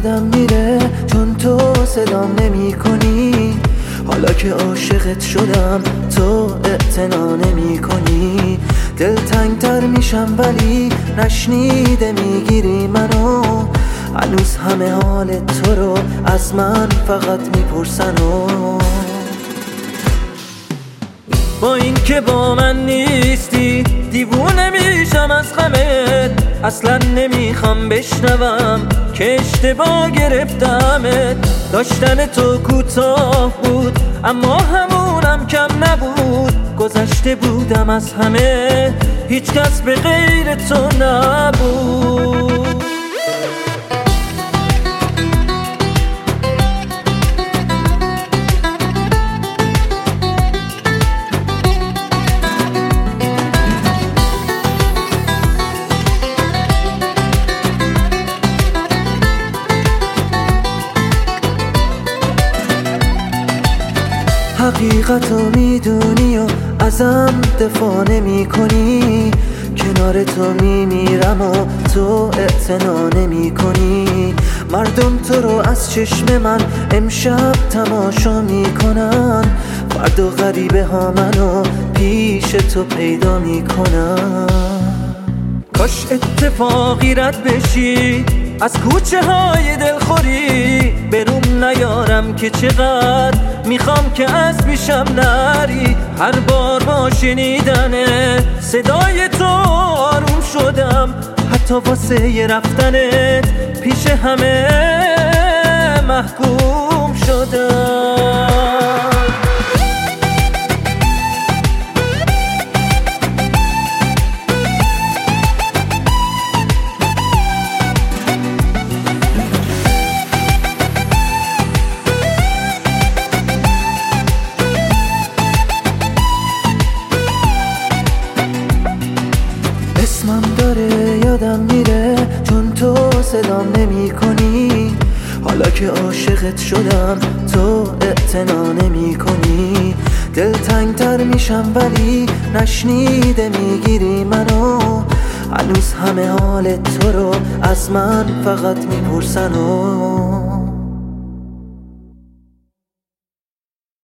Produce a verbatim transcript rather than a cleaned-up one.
یادم میره چون تو صدام نمی کنی. حالا که عاشقت شدم تو اعتنا نمی کنی. دل تنگتر میشم ولی نشنیده میگیری منو. هنوز همه حال تو رو از من فقط میپرسن و با این که با من نیستی دیوونه میشم از غمت. اصلا نمیخوام بشنوم که اشتباه گرفتمت. داشتن تو کوتاه بود اما همونم کم نبود. گذشته بودم از همه هیچ کس به غیر تو نبود. حقیقتو میدونی و ازم دفاع نمی کنی. کنار تو میمیرم و تو اعتنا نمی کنی. مردم تو رو از چشم من امشب تماشا میکنن. فردا غریبه ها منو پیش تو پیدا میکنن. کاش اتفاقی رد بشی از کوچه های دلخوری. بروم نیارم که چقدر میخوام که از پیشم نری. هر بار با شنیدن صدای تو آروم شدم. حتی واسه رفتنت پیش همه محکوم شدم. اسمم داره یادم میره چون تو صدام نمی کنی. حالا که عاشقت شدم تو اعتنا نمی کنی. دل تنگتر میشم ولی نشنیده میگیری منو. هنوز همه حال تو رو از من فقط میپرسن و